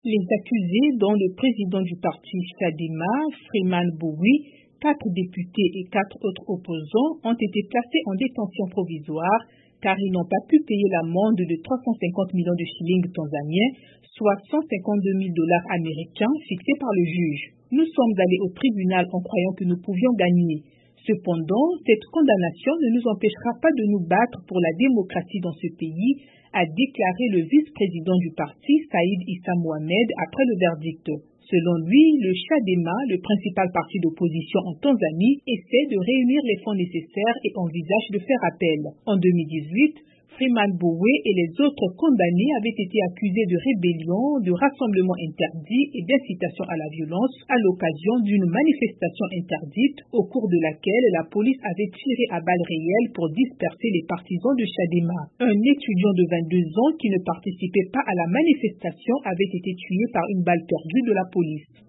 Les accusés, dont le président du parti Chadema, Freeman Mbowe, 4 députés et 4 autres opposants, ont été placés en détention provisoire car ils n'ont pas pu payer l'amende de 350 millions de shillings tanzaniens, soit 152 000 dollars américains fixés par le juge. Nous sommes allés au tribunal en croyant que nous pouvions gagner. Cependant, cette condamnation ne nous empêchera pas de nous battre pour la démocratie dans ce pays, a déclaré le vice-président du parti, Saïd Issa Mohamed, après le verdict. Selon lui, le Chadema, le principal parti d'opposition en Tanzanie, essaie de réunir les fonds nécessaires et envisage de faire appel. En 2018, Freeman Mbowe et les autres condamnés avaient été accusés de rébellion, de rassemblement interdit et d'incitation à la violence à l'occasion d'une manifestation interdite au cours de laquelle la police avait tiré à balles réelles pour disperser les partisans de Chadema. Un étudiant de 22 ans qui ne participait pas à la manifestation avait été tué par une balle perdue de la police.